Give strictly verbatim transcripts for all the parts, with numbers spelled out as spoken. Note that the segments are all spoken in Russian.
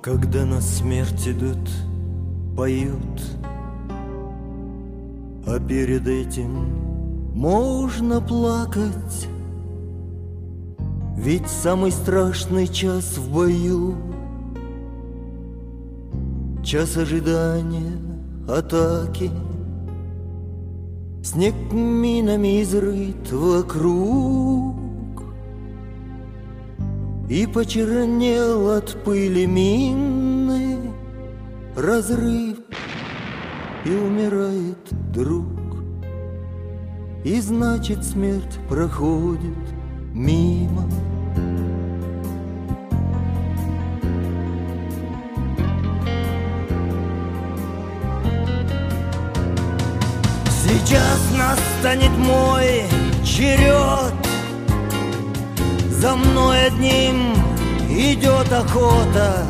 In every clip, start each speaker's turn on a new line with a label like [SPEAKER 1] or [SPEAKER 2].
[SPEAKER 1] Когда на смерть идут, поют, а перед этим можно плакать. Ведь самый страшный час в бою — час ожидания атаки. Снег минами изрыт вокруг и почернел от пыли минный разрыв, и умирает друг. И значит, смерть проходит мимо. Сейчас настанет мой черед, за мной одним идет охота.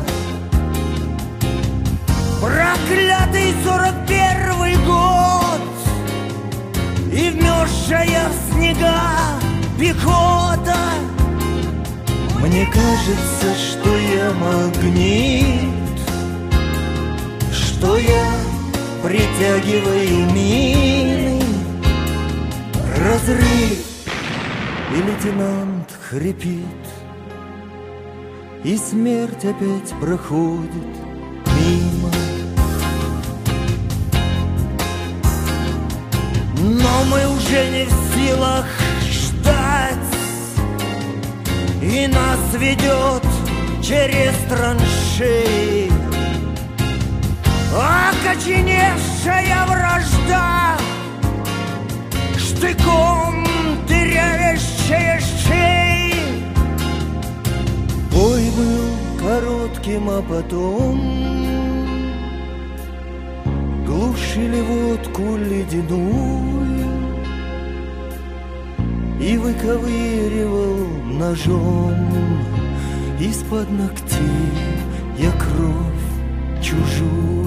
[SPEAKER 1] Проклятый сорок первый год и вмерзшая в снега пехота. Мне кажется, что я магнит, что я притягиваю мины. Разрыв, и лейтенант хрипит, и смерть опять проходит мимо. Но мы уже не в силах ждать, и нас ведет через траншеи окоченевшая вражда, штыком дырявящая шеи. Бой был коротким, а потом глушили водку ледяную и выковыривал ножом из-под ногтей я кровь чужую.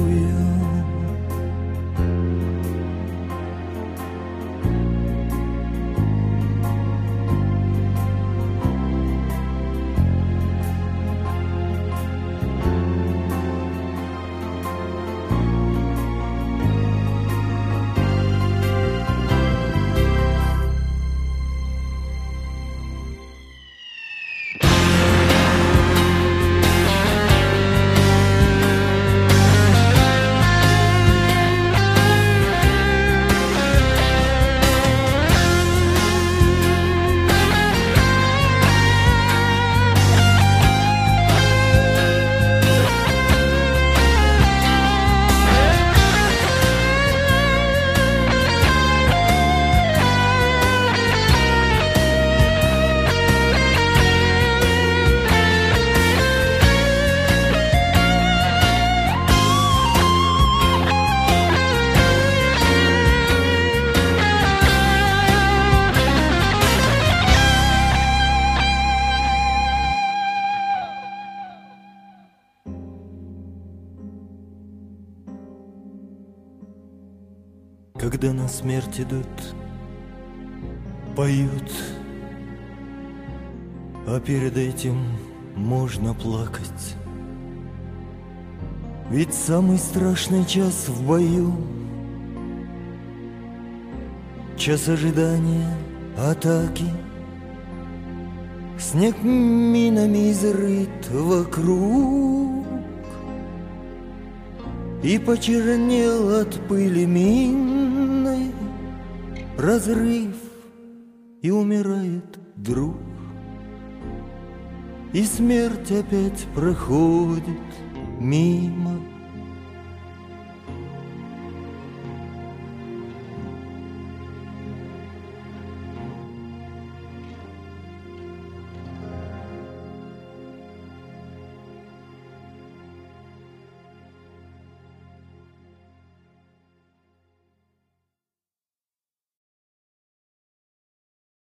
[SPEAKER 1] Когда на смерть идут, поют, а перед этим можно плакать. Ведь самый страшный час в бою — час ожидания атаки. Снег минами изрыт вокруг и почернел от пыли минной разрыв, и умирает друг. И смерть опять проходит мимо.